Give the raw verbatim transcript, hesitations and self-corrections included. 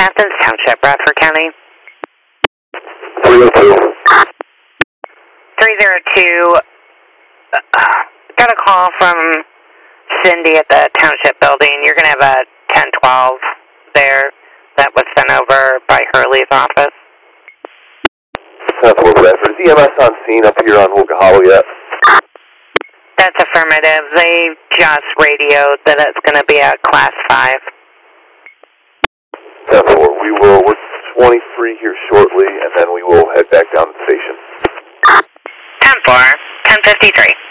Athens Township, Bradford County. three oh two. three oh two. Uh, got a call from Cindy at the Township building. You're going to have a ten twelve there that was sent over by Hurley's office. ten twelve Bradford. Is E M S on scene up here on Hollow yet? That's affirmative. They just radioed that it's going to be a class five. ten four. We will, we're twenty-three here shortly, and then we will head back down to the station. ten four, ten fifty-three.